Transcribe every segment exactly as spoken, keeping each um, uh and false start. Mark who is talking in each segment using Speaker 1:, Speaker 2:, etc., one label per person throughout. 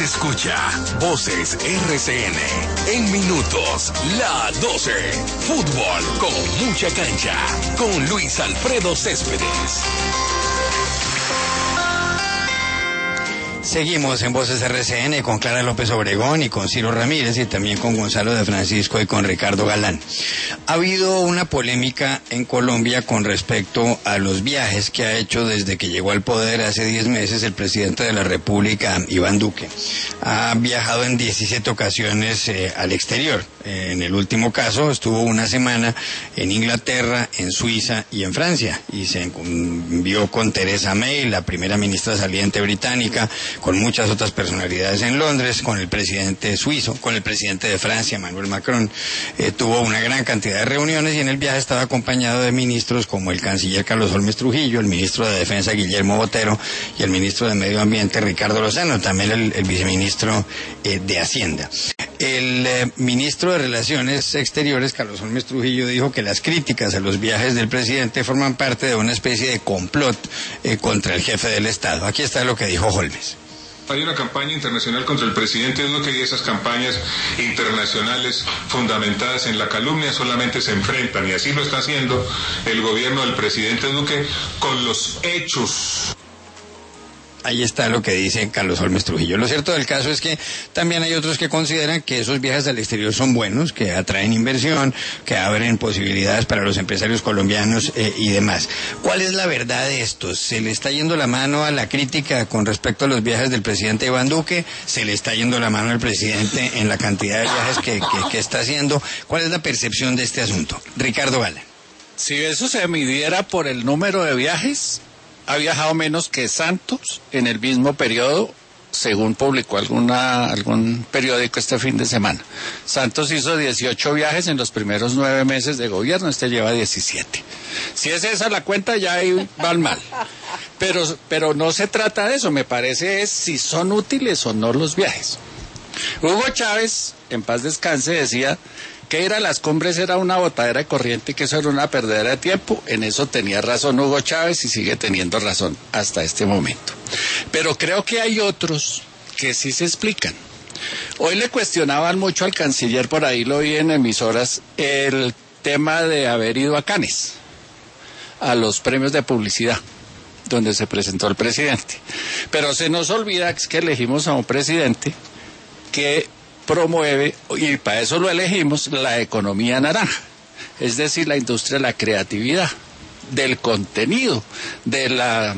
Speaker 1: escucha Voces R C N. En minutos, la doce. Fútbol con mucha cancha. Con Luis Alfredo Céspedes.
Speaker 2: Seguimos en Voces R C N con Clara López Obregón y con Ciro Ramírez y también con Gonzalo de Francisco y con Ricardo Galán. Ha habido una polémica en Colombia con respecto a los viajes que ha hecho desde que llegó al poder hace diez meses el presidente de la República, Iván Duque. Ha viajado en diecisiete ocasiones eh, al exterior. Eh, en el último caso estuvo una semana en Inglaterra, en Suiza y en Francia. Y se envió con Theresa May, la primera ministra saliente británica, con muchas otras personalidades en Londres, con el presidente suizo, con el presidente de Francia, Emmanuel Macron. Eh, tuvo una gran cantidad de reuniones y en el viaje estaba acompañado de ministros como el canciller Carlos Holmes Trujillo, el ministro de Defensa Guillermo Botero y el ministro de Medio Ambiente Ricardo Lozano, también el, el viceministro eh, de Hacienda. El eh, ministro de Relaciones Exteriores, Carlos Holmes Trujillo, dijo que las críticas a los viajes del presidente forman parte de una especie de complot eh, contra el jefe del Estado. Aquí está lo que dijo Holmes.
Speaker 3: Hay una campaña internacional contra el presidente Duque y esas campañas internacionales fundamentadas en la calumnia solamente se enfrentan, y así lo está haciendo el gobierno del presidente Duque con los hechos.
Speaker 2: Ahí está lo que dice Carlos Holmes Trujillo. Lo cierto del caso es que también hay otros que consideran que esos viajes al exterior son buenos, que atraen inversión, que abren posibilidades para los empresarios colombianos eh, y demás. ¿Cuál es la verdad de esto? ¿Se le está yendo la mano a la crítica con respecto a los viajes del presidente Iván Duque? ¿Se le está yendo la mano al presidente en la cantidad de viajes que, que, que está haciendo? ¿Cuál es la percepción de este asunto? Ricardo Galán.
Speaker 4: Si eso se midiera por el número de viajes, ha viajado menos que Santos en el mismo periodo, según publicó alguna algún periódico este fin de semana. Santos hizo dieciocho viajes en los primeros nueve meses de gobierno, este lleva diecisiete. Si es esa la cuenta, ya ahí van mal. Pero, pero no se trata de eso, me parece es si son útiles o no los viajes. Hugo Chávez, en paz descanse, decía que ir a las cumbres era una botadera de corriente y que eso era una perdedera de tiempo. En eso tenía razón Hugo Chávez y sigue teniendo razón hasta este momento. Pero creo que hay otros que sí se explican. Hoy le cuestionaban mucho al canciller, por ahí lo vi en emisoras, el tema de haber ido a Cannes, a los premios de publicidad, donde se presentó el presidente. Pero se nos olvida que elegimos a un presidente que promueve, y para eso lo elegimos, la economía naranja, es decir, la industria de la creatividad, del contenido, de la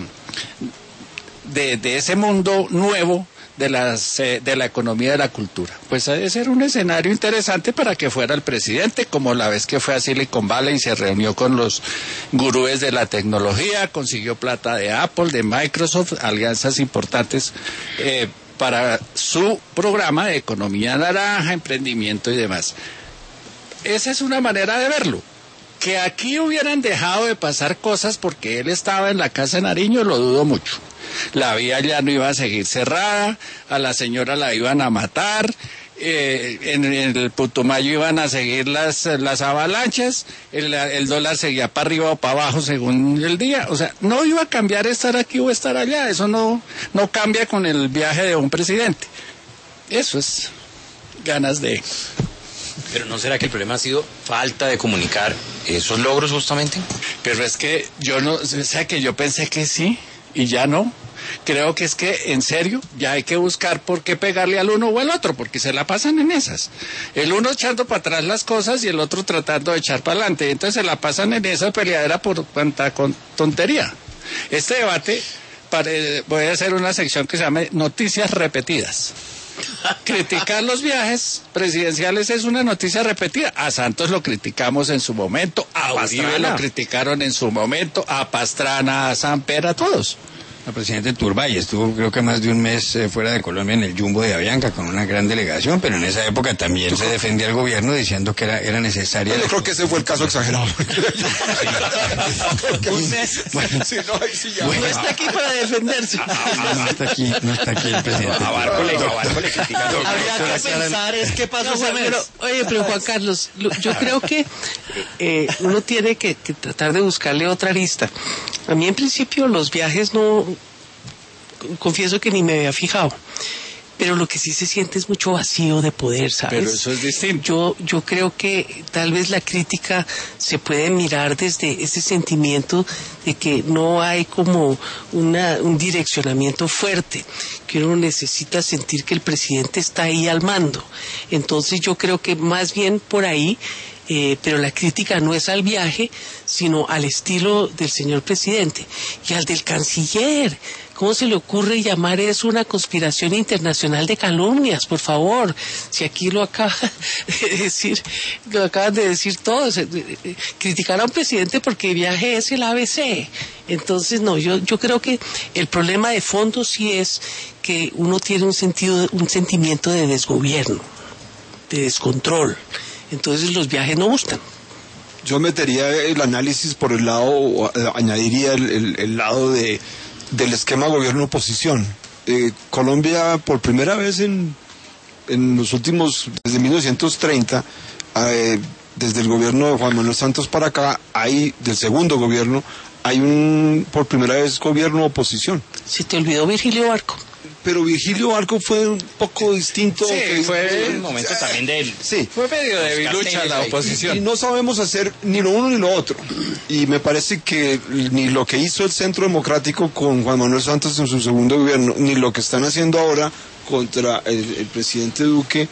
Speaker 4: de, de ese mundo nuevo de las eh, de la economía de la cultura. Pues ese era un escenario interesante para que fuera el presidente, como la vez que fue a Silicon Valley y se reunió con los gurúes de la tecnología, consiguió plata de Apple, de Microsoft, alianzas importantes eh, para su programa de economía naranja, emprendimiento y demás. Esa es una manera de verlo. Que aquí hubieran dejado de pasar cosas porque él estaba en la casa de Nariño, lo dudo mucho. La vía ya no iba a seguir cerrada, a la señora la iban a matar, eh, en, en el Putumayo iban a seguir las, las avalanchas, el, el dólar seguía para arriba o para abajo según el día. O sea, no iba a cambiar estar aquí o estar allá, eso no, no cambia con el viaje de un presidente. Eso es ganas de...
Speaker 5: Pero ¿no será que el problema ha sido falta de comunicar esos logros justamente?
Speaker 4: Pero es que yo no, o sea que yo pensé que sí y ya no. Creo que es que, en serio, ya hay que buscar por qué pegarle al uno o al otro, porque se la pasan en esas. El uno echando para atrás las cosas y el otro tratando de echar para adelante. Entonces se la pasan en esa peleadera por cuanta con tontería. Este debate, pare, voy a hacer una sección que se llama Noticias Repetidas. Criticar los viajes presidenciales es una noticia repetida. A Santos lo criticamos en su momento, a Uribe lo criticaron en su momento, a Pastrana, a Samper, a todos.
Speaker 2: El presidente Turbay estuvo creo que más de un mes eh, fuera de Colombia en el Jumbo de Avianca con una gran delegación, pero en esa época también yo se defendía al gobierno diciendo que era, era necesaria...
Speaker 6: Yo creo que ese fue el caso exagerado.
Speaker 2: Un mes. Bueno, sí, no, sí, ya. Bueno,
Speaker 7: no está aquí para defenderse.
Speaker 2: Ah, no está aquí, no está aquí el presidente.
Speaker 5: A Barco le, a Barco le criticaron.
Speaker 7: Habría que pensar es qué pasó ese mes. Pero, oye, pero Juan Carlos, yo creo que eh, uno tiene que, que tratar de buscarle otra lista. A mí en principio los viajes no... confieso que ni me había fijado. pero lo que sí se siente es mucho vacío de poder, ¿sabes?
Speaker 4: Pero eso es distinto.
Speaker 7: Yo, yo creo que tal vez la crítica se puede mirar desde ese sentimiento de que no hay como una, un direccionamiento fuerte, que uno necesita sentir que el presidente está ahí al mando. Entonces yo creo que más bien por ahí, eh, pero la crítica no es al viaje, sino al estilo del señor presidente y al del canciller. ¿Cómo se le ocurre llamar eso una conspiración internacional de calumnias? Por favor, si aquí lo acaba de decir, lo acaban de decir todos, criticar a un presidente porque viaje es el A B C. Entonces, no, yo, yo creo que el problema de fondo sí es que uno tiene un sentido, un sentimiento de desgobierno, de descontrol. Entonces los viajes no gustan.
Speaker 6: Yo metería el análisis por el lado, o añadiría el, el, el lado de del esquema gobierno-oposición. Eh, Colombia, por primera vez en, en los últimos, desde mil novecientos treinta, eh, desde el gobierno de Juan Manuel Santos para acá, hay, del segundo gobierno, hay un, por primera vez, gobierno-oposición.
Speaker 7: Se te olvidó Virgilio Barco.
Speaker 6: Pero Virgilio Barco fue un poco distinto.
Speaker 4: Sí,
Speaker 6: que,
Speaker 4: fue
Speaker 5: un momento también de él.
Speaker 6: Sí.
Speaker 4: Fue medio debilucha la oposición.
Speaker 6: Y, y no sabemos hacer ni lo uno ni lo otro. Y me parece que ni lo que hizo el Centro Democrático con Juan Manuel Santos en su segundo gobierno, ni lo que están haciendo ahora contra el, el presidente Duque,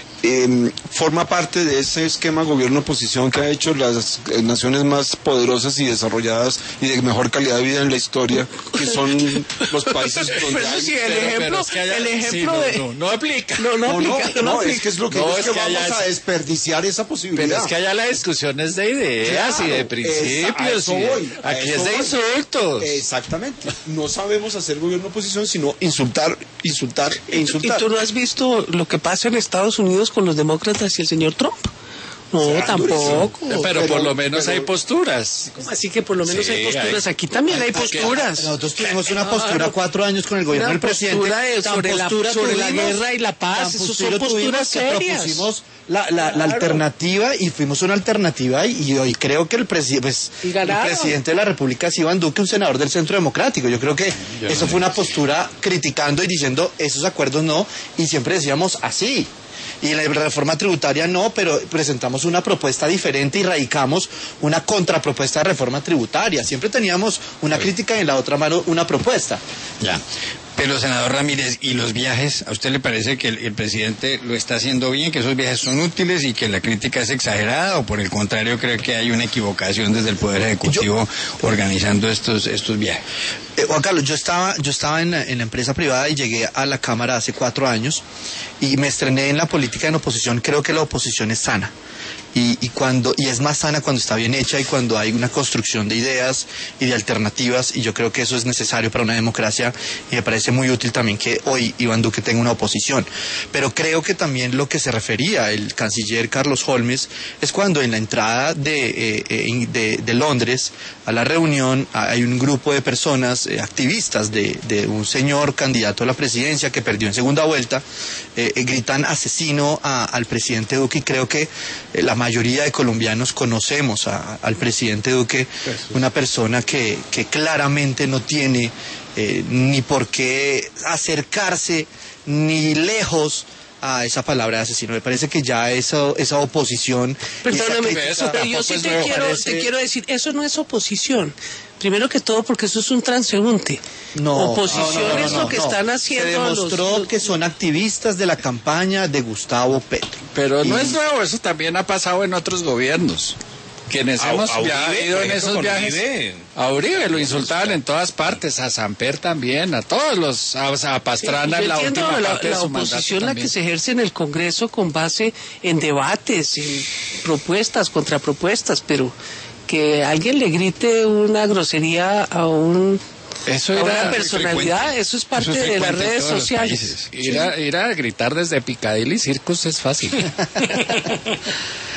Speaker 6: eh, forma parte de ese esquema gobierno-oposición que ha hecho las eh, naciones más poderosas y desarrolladas y de mejor calidad de vida en la historia, que son los países donde
Speaker 7: Pero
Speaker 6: hay...
Speaker 7: sí, el
Speaker 4: Pero- pero
Speaker 7: ejemplo,
Speaker 4: es que haya-
Speaker 7: el ejemplo
Speaker 4: sí, no,
Speaker 7: de...
Speaker 4: no, no aplica.
Speaker 7: No, no,
Speaker 6: No, no,
Speaker 7: aplica,
Speaker 6: no,
Speaker 7: aplica.
Speaker 6: es que es lo que,
Speaker 4: No,
Speaker 6: es
Speaker 4: es
Speaker 6: que
Speaker 4: que
Speaker 6: vamos
Speaker 4: allá
Speaker 6: a
Speaker 4: es-
Speaker 6: desperdiciar esa posibilidad.
Speaker 4: Pero es que allá la discusión es de ideas
Speaker 6: Claro,
Speaker 4: y de
Speaker 6: esa- a
Speaker 4: principios.
Speaker 6: eso
Speaker 4: y de-
Speaker 6: voy, a
Speaker 4: aquí
Speaker 6: eso
Speaker 4: es de
Speaker 6: voy.
Speaker 4: insultos.
Speaker 6: Exactamente. No sabemos hacer gobierno oposición, sino insultar, insultar e
Speaker 7: ¿Y
Speaker 6: insultar.
Speaker 7: tú no has visto lo que pasa en Estados Unidos con los demócratas y el señor Trump? No,
Speaker 6: Será
Speaker 7: tampoco.
Speaker 6: durísimo.
Speaker 4: pero, por
Speaker 6: pero-
Speaker 4: lo menos
Speaker 6: pero-
Speaker 4: hay posturas.
Speaker 7: ¿Cómo así que por lo menos
Speaker 4: Sí,
Speaker 7: hay posturas?
Speaker 4: hay-
Speaker 7: Aquí también hay
Speaker 4: porque-
Speaker 7: posturas.
Speaker 8: Nosotros tuvimos una postura
Speaker 7: Claro.
Speaker 8: cuatro años con el gobierno
Speaker 7: Una
Speaker 8: del presidente.
Speaker 7: postura de-
Speaker 8: Tan
Speaker 7: sobre la-
Speaker 8: postura
Speaker 7: sobre la
Speaker 8: tuvimos,
Speaker 7: guerra y la paz,
Speaker 8: tan
Speaker 7: eso son
Speaker 8: postura
Speaker 7: posturas
Speaker 8: tuvimos que
Speaker 7: serias.
Speaker 8: propusimos la, la, la
Speaker 7: Claro.
Speaker 8: alternativa y fuimos una alternativa y, y hoy creo que el, presi pues,
Speaker 7: Y
Speaker 8: el
Speaker 7: ganaron.
Speaker 8: presidente de la República es Iván Duque, un senador del Centro Democrático. Yo creo que eso fue una postura criticando y diciendo esos acuerdos no, y siempre decíamos así. Y en la reforma tributaria no, pero presentamos una propuesta diferente y radicamos una contrapropuesta de reforma tributaria. Siempre teníamos una crítica y en la otra mano una propuesta.
Speaker 2: Ya. Pero, senador Ramírez, ¿y los viajes? ¿A usted le parece que el, el presidente lo está haciendo bien, que esos viajes son útiles y que la crítica es exagerada? ¿O por el contrario cree que hay una equivocación desde el Poder Ejecutivo organizando estos, estos viajes?
Speaker 8: Eh, Juan Carlos, yo estaba, yo estaba en la, en la empresa privada y llegué a la Cámara hace cuatro años y me estrené en la política en oposición. Creo que la oposición es sana. Y, y cuando y es más sana cuando está bien hecha y cuando hay una construcción de ideas y de alternativas, y yo creo que eso es necesario para una democracia y me parece muy útil también que hoy Iván Duque tenga una oposición. Pero creo que también lo que se refería el canciller Carlos Holmes es cuando en la entrada de, eh, eh, de, de Londres a la reunión hay un grupo de personas eh, activistas de, de un señor candidato a la presidencia que perdió en segunda vuelta, eh, eh, gritan asesino a, al presidente Duque, y creo que eh, la mayoría de colombianos conocemos a, al presidente Duque, una persona que, que claramente no tiene eh, ni por qué acercarse ni lejos a esa palabra de asesino. Me parece que ya esa, esa oposición...
Speaker 7: Perdóname,
Speaker 8: y esa
Speaker 4: eso
Speaker 7: pero yo
Speaker 4: tampoco
Speaker 7: sí
Speaker 4: es
Speaker 7: te
Speaker 4: nuevo,
Speaker 7: quiero,
Speaker 8: parece-
Speaker 7: te quiero decir, eso no es oposición. Primero que todo porque eso es un transeúnte.
Speaker 8: No,
Speaker 7: Oposición
Speaker 8: no, no, no,
Speaker 7: es
Speaker 8: no,
Speaker 7: lo que
Speaker 8: no.
Speaker 7: están haciendo
Speaker 8: Se demostró
Speaker 7: los- los-
Speaker 8: que son activistas de la campaña de Gustavo Petro.
Speaker 4: Pero no
Speaker 8: Y-
Speaker 4: es nuevo, eso también ha pasado en otros gobiernos. Quienes
Speaker 5: A-
Speaker 4: hemos
Speaker 5: a Uribe,
Speaker 4: ya ido
Speaker 5: por
Speaker 4: en
Speaker 5: ejemplo,
Speaker 4: esos
Speaker 5: con
Speaker 4: viajes.
Speaker 5: Uribe.
Speaker 4: A Uribe lo insultaban en todas partes, a Samper también, a todos los, a, a Pastrana en
Speaker 7: Yo
Speaker 4: la
Speaker 7: entiendo
Speaker 4: última
Speaker 7: la,
Speaker 4: parte de
Speaker 7: la
Speaker 4: su mandato
Speaker 7: oposición la
Speaker 4: también.
Speaker 7: que se ejerce en el Congreso con base en debates, en propuestas, contrapropuestas, pero que alguien le grite una grosería a un
Speaker 4: Eso
Speaker 7: a
Speaker 4: era
Speaker 7: una personalidad,
Speaker 2: frecuente.
Speaker 7: eso es parte
Speaker 2: Eso es
Speaker 7: de las
Speaker 2: frecuente en
Speaker 7: redes
Speaker 2: todos los
Speaker 7: sociales.
Speaker 2: países.
Speaker 4: Ir a, ir a gritar desde Piccadilly Circus es fácil.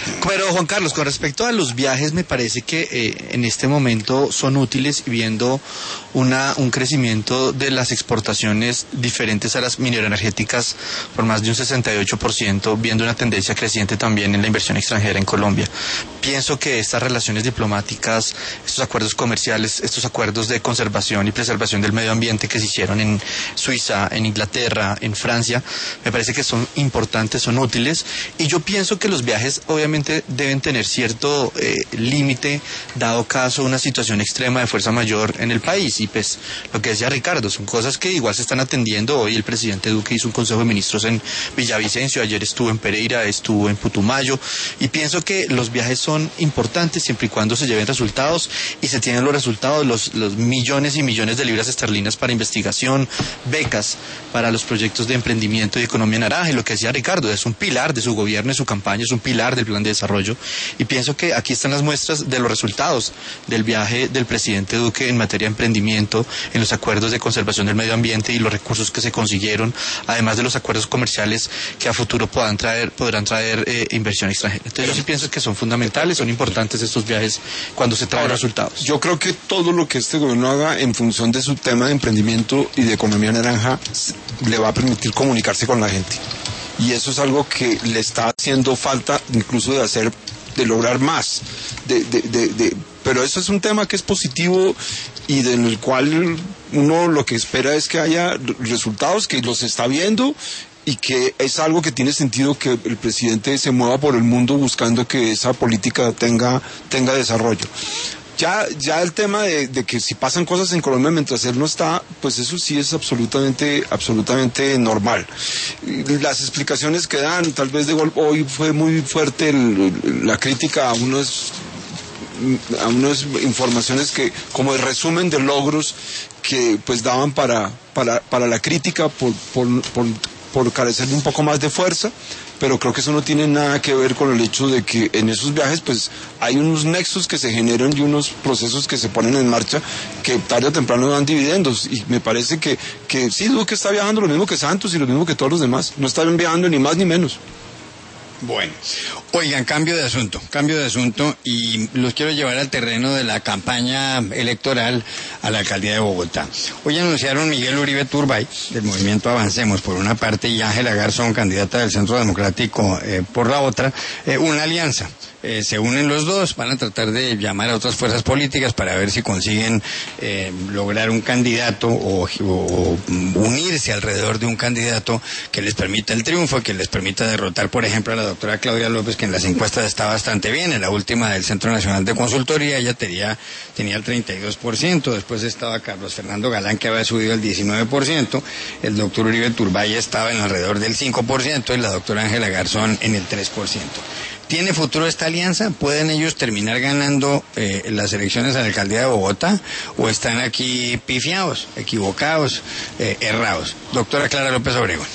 Speaker 8: Pero Juan Carlos, con respecto a los viajes, me parece que eh, en este momento son útiles, viendo una, un crecimiento de las exportaciones diferentes a las mineroenergéticas por más de un sesenta y ocho por ciento, viendo una tendencia creciente también en la inversión extranjera en Colombia. Pienso que estas relaciones diplomáticas, estos acuerdos comerciales, estos acuerdos de conservación y preservación del medio ambiente que se hicieron en Suiza, en Inglaterra, en Francia, me parece que son importantes, son útiles, y yo pienso que los viajes obviamente deben tener cierto eh, límite, dado caso una situación extrema de fuerza mayor en el país. Y pues lo que decía Ricardo, son cosas que igual se están atendiendo. Hoy el presidente Duque hizo un consejo de ministros en Villavicencio, ayer estuvo en Pereira, estuvo en Putumayo, y pienso que los viajes son importantes siempre y cuando se lleven resultados, y se tienen los resultados, los, los millones y millones de libras esterlinas para investigación, becas para los proyectos de emprendimiento y economía naranja. Y lo que decía Ricardo, es un pilar de su gobierno y su campaña, es un pilar del plan de desarrollo, y pienso que aquí están las muestras de los resultados del viaje del presidente Duque en materia de emprendimiento, en los acuerdos de conservación del medio ambiente y los recursos que se consiguieron, además de los acuerdos comerciales que a futuro puedan traer, podrán traer eh, inversión extranjera. Entonces yo sí pienso que son fundamentales, son importantes estos viajes cuando se traen resultados.
Speaker 6: Yo creo que todo lo que este gobierno haga en función de su tema de emprendimiento y de economía naranja le va a permitir comunicarse con la gente. Y eso es algo que le está haciendo falta, incluso de hacer, de lograr más. De, de, de, de, pero eso es un tema que es positivo y en el cual uno lo que espera es que haya resultados, que los está viendo, y que es algo que tiene sentido que el presidente se mueva por el mundo buscando que esa política tenga, tenga desarrollo. Ya, ya el tema de, de que si pasan cosas en Colombia mientras él no está, pues eso sí es absolutamente, absolutamente normal. Las explicaciones que dan, tal vez de golpe, hoy fue muy fuerte el, la crítica a unos, a unas informaciones que, como el resumen de logros que pues daban para, para, para la crítica por, por, por, por carecer de un poco más de fuerza. Pero creo que eso no tiene nada que ver con el hecho de que en esos viajes pues hay unos nexos que se generan y unos procesos que se ponen en marcha que tarde o temprano dan dividendos, y me parece que, que sí, Duque está viajando lo mismo que Santos y lo mismo que todos los demás, no están viajando ni más ni menos.
Speaker 2: Bueno, oigan, cambio de asunto, cambio de asunto y los quiero llevar al terreno de la campaña electoral a la alcaldía de Bogotá. Hoy anunciaron Miguel Uribe Turbay, del movimiento Avancemos por una parte, y Ángela Garzón, candidata del Centro Democrático eh, por la otra, eh, una alianza. Eh, se unen los dos, van a tratar de llamar a otras fuerzas políticas para ver si consiguen eh, lograr un candidato o, o, o unirse alrededor de un candidato que les permita el triunfo, que les permita derrotar, por ejemplo, a la doctora Claudia López, que en las encuestas está bastante bien. En la última del Centro Nacional de Consultoría ella tenía, tenía el treinta y dos por ciento, después estaba Carlos Fernando Galán, que había subido el diecinueve por ciento, el doctor Uribe Turbay estaba en alrededor del cinco por ciento y la doctora Ángela Garzón en el tres por ciento. ¿Tiene futuro esta alianza? ¿Pueden ellos terminar ganando eh, las elecciones a la alcaldía de Bogotá? ¿O están aquí pifiados, equivocados, eh, errados? Doctora Clara López Obregón.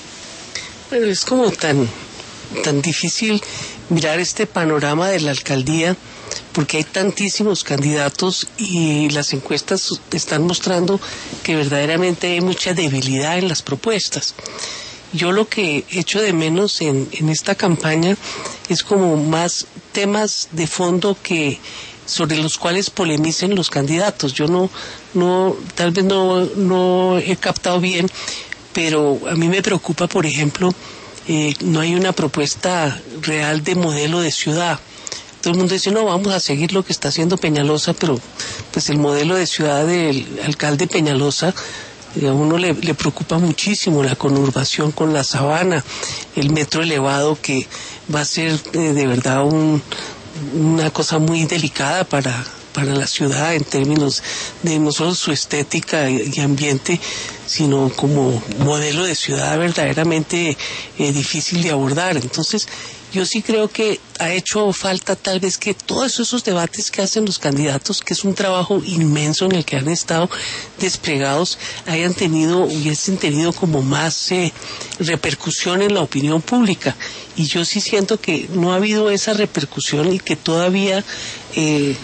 Speaker 7: Bueno, es como tan, tan difícil mirar este panorama de la alcaldía, porque hay tantísimos candidatos y las encuestas están mostrando que verdaderamente hay mucha debilidad en las propuestas. Yo lo que echo de menos en, en esta campaña es como más temas de fondo que sobre los cuales polemicen los candidatos. Yo no, no, tal vez no, no he captado bien, pero a mí me preocupa, por ejemplo, eh, no hay una propuesta real de modelo de ciudad. Todo el mundo dice, no, vamos a seguir lo que está haciendo Peñalosa, pero pues el modelo de ciudad del alcalde Peñalosa, a uno le, le preocupa muchísimo la conurbación con la sabana, el metro elevado, que va a ser eh, de verdad un, una cosa muy delicada para, para la ciudad en términos de no solo su estética y, y ambiente, sino como modelo de ciudad verdaderamente eh, difícil de abordar. Entonces, yo sí creo que ha hecho falta tal vez que todos esos debates que hacen los candidatos, que es un trabajo inmenso en el que han estado desplegados, hayan tenido, hubiesen tenido como más eh, repercusión en la opinión pública. Y yo sí siento que no ha habido esa repercusión y que todavía eh,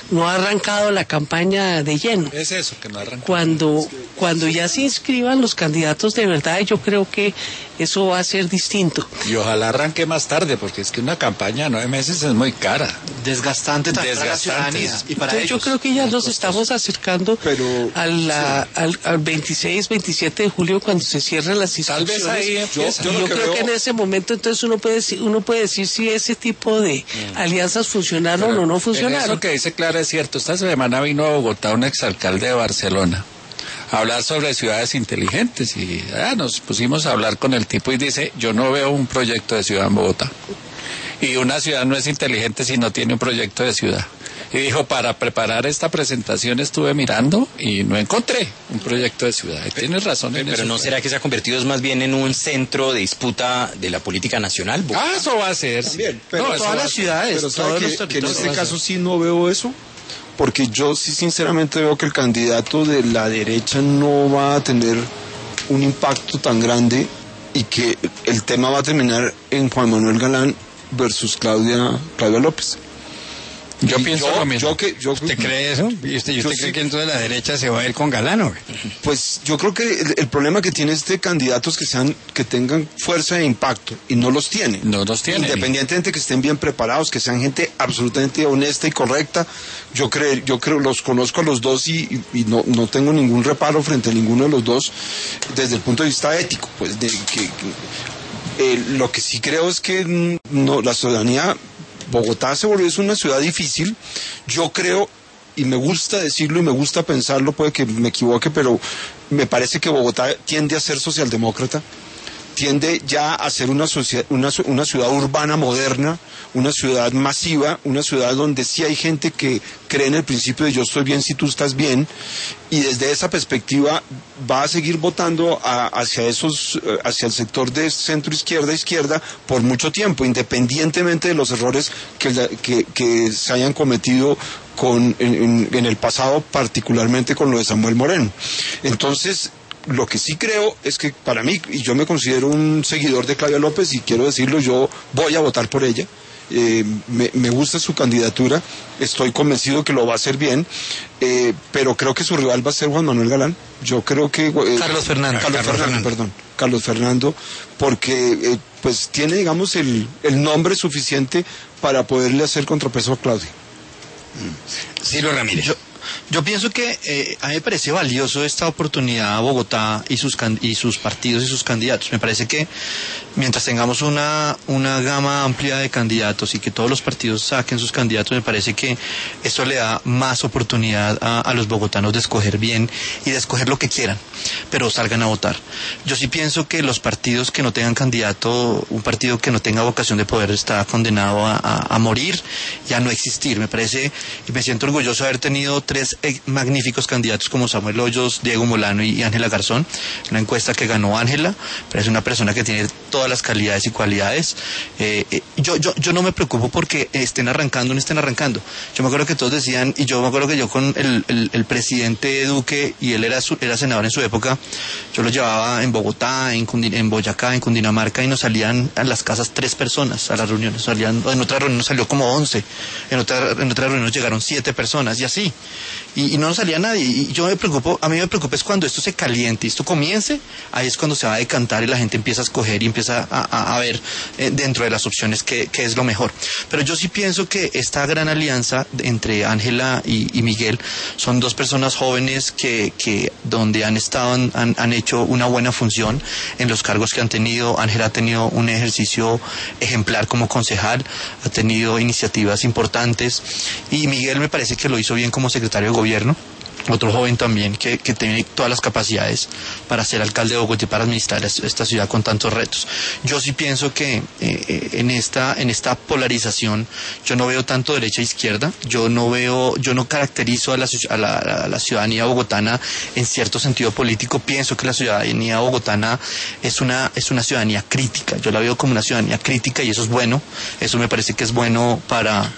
Speaker 7: no ha arrancado la campaña de lleno.
Speaker 4: Es eso, que no arrancó.
Speaker 7: Cuando, cuando ya se inscriban los candidatos de verdad, yo creo que eso va a ser distinto.
Speaker 4: Y ojalá arranque más tarde, porque es que una campaña de nueve meses es muy cara.
Speaker 8: Desgastante también para la
Speaker 4: Desgastante.
Speaker 8: ciudadanía y para
Speaker 7: Entonces, yo
Speaker 8: ellos.
Speaker 7: creo que ya nos estamos acercando
Speaker 6: Pero,
Speaker 7: a la, al, al veintiséis, veintisiete de julio, cuando se cierren las
Speaker 4: Tal
Speaker 7: inscripciones.
Speaker 4: vez ahí
Speaker 6: yo,
Speaker 4: empieza.
Speaker 6: yo
Speaker 7: Y
Speaker 6: lo
Speaker 7: yo
Speaker 6: que
Speaker 7: creo
Speaker 6: veo,
Speaker 7: que en ese momento entonces uno puede decir, uno puede decir si ese tipo de alianzas funcionaron o no
Speaker 4: En
Speaker 7: funcionaron.
Speaker 4: eso que dice Clara es cierto. Esta semana vino a Bogotá un exalcalde de Barcelona a hablar sobre ciudades inteligentes y ah, nos pusimos a hablar con el tipo y dice, yo no veo un proyecto de ciudad en Bogotá. Y una ciudad no es inteligente si no tiene un proyecto de ciudad. Y dijo, para preparar esta presentación estuve mirando y no encontré un proyecto de ciudad. Y tienes razón en
Speaker 5: Pero
Speaker 4: eso.
Speaker 5: ¿no será que se ha convertido es más bien en un centro de disputa de la política nacional?
Speaker 4: Ah, eso va a ser.
Speaker 6: también, pero
Speaker 4: No, eso
Speaker 8: todas
Speaker 4: va a
Speaker 8: las
Speaker 4: ser.
Speaker 8: ciudades,
Speaker 6: pero ¿sabe
Speaker 8: todos
Speaker 6: que,
Speaker 8: los
Speaker 6: que en
Speaker 8: territorios.
Speaker 6: este caso sí no veo eso? Porque yo sí sinceramente veo que el candidato de la derecha no va a tener un impacto tan grande y que el tema va a terminar en Juan Manuel Galán versus Claudia, Claudia López.
Speaker 4: Yo
Speaker 6: Y
Speaker 4: pienso
Speaker 6: yo,
Speaker 4: lo mismo.
Speaker 6: yo que, yo,
Speaker 2: ¿Usted cree eso? ¿Y usted, y
Speaker 6: Yo
Speaker 2: usted cree
Speaker 6: sí.
Speaker 2: que entonces la derecha se va a ir con Galán o qué?
Speaker 6: Pues yo creo que el, el problema que tiene este candidato es que sean, que tengan fuerza e impacto, y no los tiene.
Speaker 4: No los tiene.
Speaker 6: Independientemente que estén bien preparados, que sean gente absolutamente honesta y correcta, yo creo, yo creo, los conozco a los dos y, y- y no, no tengo ningún reparo frente a ninguno de los dos desde el punto de vista ético, pues de que, que, eh, lo que sí creo es que mm, no, la ciudadanía, Bogotá se volvió es una ciudad difícil, yo creo, y me gusta decirlo y me gusta pensarlo, puede que me equivoque, pero me parece que Bogotá tiende a ser socialdemócrata, tiende ya a ser una, socia- una, su- una ciudad urbana moderna, una ciudad masiva, una ciudad donde sí hay gente que cree en el principio de yo estoy bien si tú estás bien, y desde esa perspectiva va a seguir votando a- hacia esos, eh, hacia el sector de centro izquierda izquierda por mucho tiempo, independientemente de los errores que, la- que, que se hayan cometido con, en, en- en el pasado, particularmente con lo de Samuel Moreno. Entonces, lo que sí creo es que para mí, y yo me considero un seguidor de Claudia López y quiero decirlo, yo voy a votar por ella. Eh, me, me gusta su candidatura, estoy convencido que lo va a hacer bien, eh, pero creo que su rival va a ser Juan Manuel Galán. Yo creo que... eh,
Speaker 8: Carlos Fernando.
Speaker 6: Carlos,
Speaker 2: Carlos
Speaker 6: Fernando,
Speaker 2: Fernando.
Speaker 6: perdón. Carlos Fernando, porque eh, pues tiene, digamos, el, el nombre suficiente para poderle hacer contrapeso a Claudia.
Speaker 2: Ciro Ramírez.
Speaker 8: Yo, yo pienso que eh, a mí me parece valioso esta oportunidad a Bogotá y sus, can- y sus partidos y sus candidatos. Me parece que mientras tengamos una, una gama amplia de candidatos y que todos los partidos saquen sus candidatos, me parece que eso le da más oportunidad a, a los bogotanos de escoger bien y de escoger lo que quieran, pero salgan a votar. Yo sí pienso que los partidos que no tengan candidato, un partido que no tenga vocación de poder está condenado a, a- a morir y a no existir. Me parece y me siento orgulloso de haber tenido tres eh, magníficos candidatos como Samuel Hoyos, Diego Molano y Ángela Garzón. Una encuesta que ganó Ángela, pero es una persona que tiene todas las calidades y cualidades. Eh, eh, yo, yo, yo no me preocupo porque estén arrancando o no estén arrancando. Yo me acuerdo que todos decían, y yo me acuerdo que yo con el, el, el presidente Duque, y él era, su, era senador en su época, yo lo llevaba en Bogotá, en, Cundi- en Boyacá, en Cundinamarca, y nos salían a las casas tres personas a las reuniones. Salían, en otra reunión nos salió como once, en otra, en otra reunión nos llegaron siete personas, y así. Y, y no nos salía nadie. Y yo me preocupo, a mí me preocupa es cuando esto se caliente y esto comience, ahí es cuando se va a decantar y la gente empieza a escoger y empieza a, a, a ver eh, dentro de las opciones qué, qué es lo mejor. Pero yo sí pienso que esta gran alianza entre Ángela y, y Miguel son dos personas jóvenes que, que donde han estado, han, han hecho una buena función en los cargos que han tenido. Ángela ha tenido un ejercicio ejemplar como concejal, ha tenido iniciativas importantes, y Miguel me parece que lo hizo bien como secretario de gobierno. Otro joven también que, que tiene todas las capacidades para ser alcalde de Bogotá y para administrar es- esta ciudad con tantos retos. Yo sí pienso que eh, eh, en esta en esta polarización yo no veo tanto derecha e izquierda. Yo no veo, yo no caracterizo a la, ci- a la, a la ciudadanía bogotana en cierto sentido político. Pienso que la ciudadanía bogotana es una es una ciudadanía crítica. Yo la veo como una ciudadanía crítica y eso es bueno. Eso me parece que es bueno para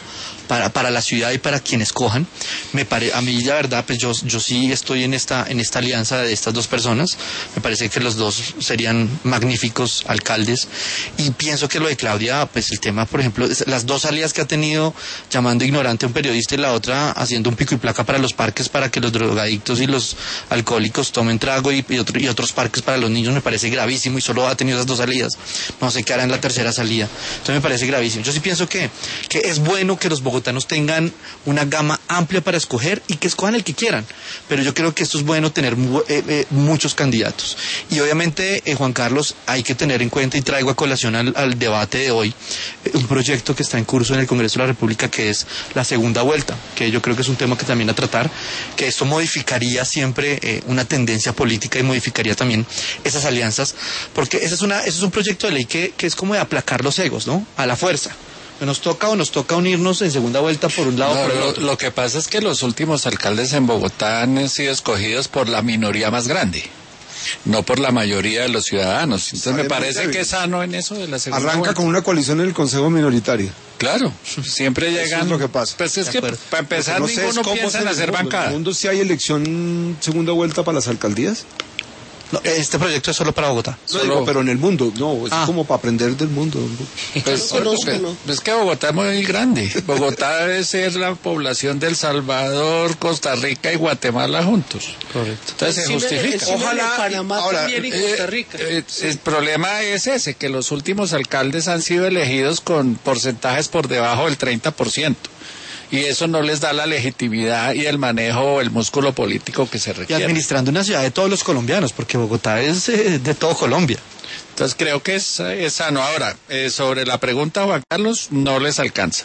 Speaker 8: para, para la ciudad y para quienes cojan. Me pare, a mí la verdad, pues yo, yo sí estoy en esta, en esta alianza de estas dos personas. Me parece que los dos serían magníficos alcaldes, y pienso que lo de Claudia, pues el tema, por ejemplo, las dos salidas que ha tenido llamando ignorante a un periodista y la otra haciendo un pico y placa para los parques para que los drogadictos y los alcohólicos tomen trago, y, y, otro, y otros parques para los niños, me parece gravísimo, y solo ha tenido esas dos salidas. No sé qué hará en la tercera salida. Entonces me parece gravísimo. Yo sí pienso que, que es bueno que los bogotanos tengan una gama amplia para escoger y que escojan el que quieran, pero yo creo que esto es bueno tener mu eh, eh, muchos candidatos. Y obviamente, eh, Juan Carlos, hay que tener en cuenta, y traigo a colación al, al debate de hoy, eh, un proyecto que está en curso en el Congreso de la República, que es la segunda vuelta, que yo creo que es un tema que también a tratar, que esto modificaría siempre eh, una tendencia política y modificaría también esas alianzas, porque ese es, una, ese es un proyecto de ley que, que es como de aplacar los egos, ¿no? A la fuerza. Nos toca o nos toca unirnos en segunda vuelta por un lado o
Speaker 4: no,
Speaker 8: por el
Speaker 4: lo,
Speaker 8: otro.
Speaker 4: Lo que pasa es que los últimos alcaldes en Bogotá han sido escogidos por la minoría más grande, no por la mayoría de los ciudadanos. Entonces me parece que es sano en eso de la segunda
Speaker 6: Arranca
Speaker 4: vuelta.
Speaker 6: con una coalición en el Consejo Minoritario.
Speaker 4: Claro, siempre llegan...
Speaker 6: Eso es lo que pasa.
Speaker 4: Pues es que para empezar
Speaker 6: no sé
Speaker 4: ninguno
Speaker 6: cómo
Speaker 4: piensa
Speaker 6: es
Speaker 4: en
Speaker 6: el
Speaker 4: hacer
Speaker 6: mundo.
Speaker 4: bancada.
Speaker 6: ¿En el mundo si hay elección segunda vuelta para las alcaldías?
Speaker 8: No, este proyecto es solo para Bogotá.
Speaker 6: No digo, pero en el mundo, no, es
Speaker 8: Ah.
Speaker 6: como para aprender del mundo.
Speaker 4: Pues,
Speaker 7: No conozco,
Speaker 4: pues,
Speaker 7: no.
Speaker 4: es que Bogotá es muy grande. Bogotá debe ser la población de El Salvador, Costa Rica y Guatemala juntos.
Speaker 8: Correcto.
Speaker 4: Entonces se
Speaker 7: Encima-
Speaker 4: justifica.
Speaker 7: encima de
Speaker 6: Ojalá-
Speaker 7: Panamá
Speaker 6: ahora,
Speaker 7: también y
Speaker 4: Eh,
Speaker 7: Costa Rica.
Speaker 4: eh, el problema es ese, que los últimos alcaldes han sido elegidos con porcentajes por debajo del treinta por ciento. Y eso no les da la legitimidad y el manejo o el músculo político que se
Speaker 8: Y
Speaker 4: requiere.
Speaker 8: administrando una ciudad de todos los colombianos, porque Bogotá es eh, de todo Colombia.
Speaker 4: Entonces creo que es, es sano. Ahora, eh, sobre la pregunta, Juan Carlos, no les alcanza.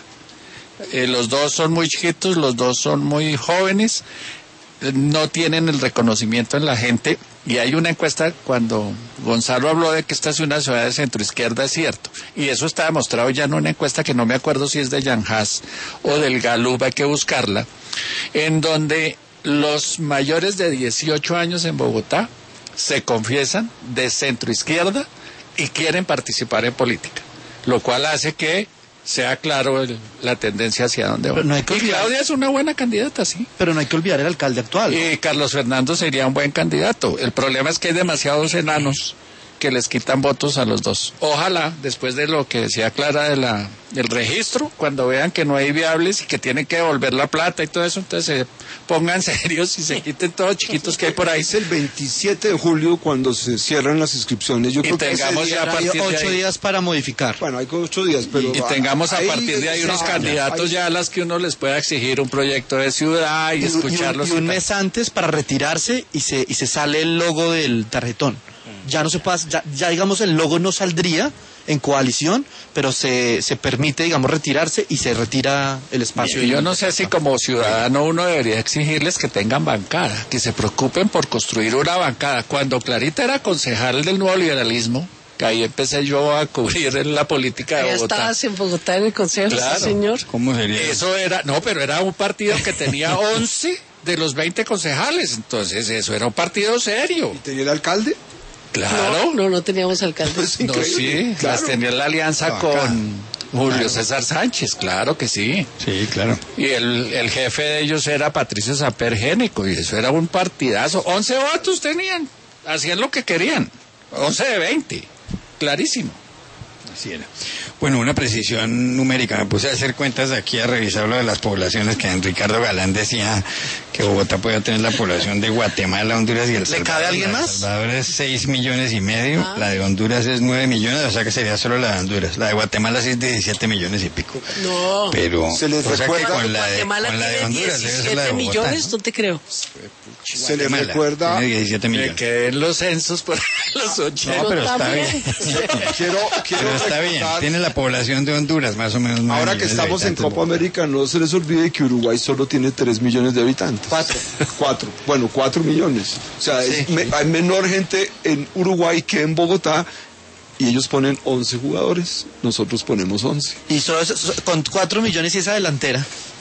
Speaker 4: Eh, los dos son muy chiquitos, los dos son muy jóvenes, eh, no tienen el reconocimiento en la gente. Y hay una encuesta, cuando Gonzalo habló de que esta es una ciudad de centro izquierda, es cierto. Y eso está demostrado ya en una encuesta que no me acuerdo si es de Jan Haas o del Gallup, hay que buscarla, en donde los mayores de dieciocho años en Bogotá se confiesan de centro izquierda y quieren participar en política, lo cual hace que sea claro el- la tendencia hacia dónde va.
Speaker 8: Pero no hay que
Speaker 4: Y
Speaker 8: olvidar-
Speaker 4: Claudia es una buena candidata, sí.
Speaker 8: Pero no hay que olvidar el alcalde actual.
Speaker 4: Y Carlos Fernando sería un buen candidato. El problema es que hay demasiados enanos que les quitan votos a los dos. Ojalá, después de lo que decía Clara de la, del registro, cuando vean que no hay viables y que tienen que devolver la plata y todo eso, entonces se pongan serios y se quiten todos los chiquitos que hay por ahí.
Speaker 6: Es el veintisiete de julio cuando se cierran las inscripciones. Yo
Speaker 4: Y
Speaker 6: creo que ese
Speaker 4: tengamos
Speaker 6: día-
Speaker 4: ya a
Speaker 8: Hay
Speaker 4: partir de
Speaker 8: ocho
Speaker 4: ahí.
Speaker 8: días para modificar.
Speaker 6: Bueno, hay ocho días, pero...
Speaker 4: Y tengamos a
Speaker 6: ahí-
Speaker 4: partir de ahí unos
Speaker 6: sí,
Speaker 4: candidatos
Speaker 6: ahí-
Speaker 4: ya a las que uno les pueda exigir un proyecto de ciudad y,
Speaker 8: Y, un-
Speaker 4: escucharlos.
Speaker 8: y un
Speaker 4: y tal.
Speaker 8: mes antes para retirarse y se, y se sale el logo del tarjetón. Ya no se pasa, ya, ya digamos el logo no saldría en coalición, pero se, se permite, digamos, retirarse y se retira el espacio.
Speaker 4: Y yo no sé si como ciudadano uno debería exigirles que tengan bancada, que se preocupen por construir una bancada. Cuando Clarita era concejal del nuevo liberalismo, que ahí empecé yo a cubrir en la política de
Speaker 7: Ya
Speaker 4: Bogotá.
Speaker 7: estabas en Bogotá en el consejo,
Speaker 4: Claro.
Speaker 7: sí, señor.
Speaker 2: ¿Cómo sería?
Speaker 4: Eso era, no, pero era un partido que tenía once de los veinte concejales, entonces eso era un partido serio.
Speaker 6: ¿Tenía el alcalde?
Speaker 4: Claro.
Speaker 7: No, no, no teníamos alcalde.
Speaker 6: Pues
Speaker 4: No,
Speaker 6: increíble,
Speaker 4: sí,
Speaker 6: claro.
Speaker 4: las tenía en la alianza
Speaker 2: Ah,
Speaker 4: con
Speaker 2: acá.
Speaker 4: Julio
Speaker 2: Claro.
Speaker 4: César Sánchez, claro que sí.
Speaker 2: Sí, claro.
Speaker 4: Y el, el jefe de ellos era Patricio Samper Génico, y eso era un partidazo. once votos tenían, hacían lo que querían. once de veinte, clarísimo.
Speaker 2: Así era. Bueno, una precisión numérica. Me puse a hacer cuentas aquí, a revisar lo de las poblaciones, que Ricardo Galán decía que Bogotá puede tener la población de Guatemala, Honduras y El Salvador.
Speaker 8: cabe alguien
Speaker 2: La de
Speaker 8: más?
Speaker 2: El Salvador es seis millones y medio,
Speaker 7: Ah.
Speaker 2: la de Honduras es nueve millones, o sea que sería solo la de Honduras. La de Guatemala sí es diecisiete millones y pico.
Speaker 7: No.
Speaker 2: Pero,
Speaker 6: Se les
Speaker 2: o sea que
Speaker 6: recuerda-
Speaker 2: con la de,
Speaker 7: Guatemala
Speaker 2: con la de
Speaker 7: tiene
Speaker 2: Honduras debe ser la de
Speaker 7: diecisiete
Speaker 2: Bogotá,
Speaker 7: millones,
Speaker 2: ¿no?
Speaker 7: no te creo.
Speaker 6: Se le
Speaker 2: Guatemala
Speaker 6: recuerda...
Speaker 2: tiene diecisiete
Speaker 4: Me
Speaker 2: millones.
Speaker 4: quedé en los censos por los ochenta.
Speaker 2: No, pero está
Speaker 7: también.
Speaker 2: bien.
Speaker 6: Quiero, quiero
Speaker 2: Pero está bien.
Speaker 6: recordar-
Speaker 2: Tiene la población de Honduras, más o menos. nueve
Speaker 6: Ahora que
Speaker 2: millones de
Speaker 6: estamos en
Speaker 2: habitantes,
Speaker 6: Copa
Speaker 2: Bogotá.
Speaker 6: América, no se les olvide que Uruguay solo tiene tres millones de habitantes.
Speaker 8: Cuatro.
Speaker 6: Cuatro. Bueno, cuatro millones. O sea, es
Speaker 8: Sí.
Speaker 6: me- hay menor gente en Uruguay que en Bogotá, y ellos ponen once jugadores, nosotros ponemos once.
Speaker 8: Y solo es- so- con cuatro millones y esa delantera.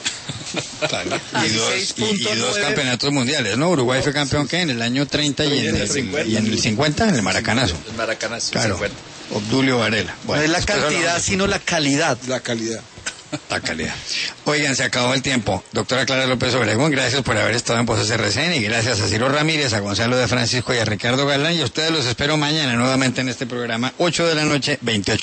Speaker 2: Y dos,
Speaker 8: seis
Speaker 2: y- y
Speaker 8: punto
Speaker 2: dos
Speaker 8: nueve.
Speaker 2: campeonatos mundiales, ¿no? Uruguay fue campeón, ¿qué? En el año treinta y en el, y en el cincuenta, en el Maracanazo.
Speaker 4: El Maracanazo,
Speaker 2: Claro.
Speaker 4: cincuenta.
Speaker 2: Obdulio Varela.
Speaker 8: No es la
Speaker 2: después
Speaker 8: cantidad,
Speaker 2: hablamos.
Speaker 8: sino la calidad.
Speaker 6: La calidad.
Speaker 2: La calidad. Oigan, se acabó el tiempo. Doctora Clara López Obregón, gracias por haber estado en Voces R C N y gracias a Ciro Ramírez, a Gonzalo de Francisco y a Ricardo Galán. Y a ustedes los espero mañana nuevamente en este programa, ocho de la noche, veintiocho.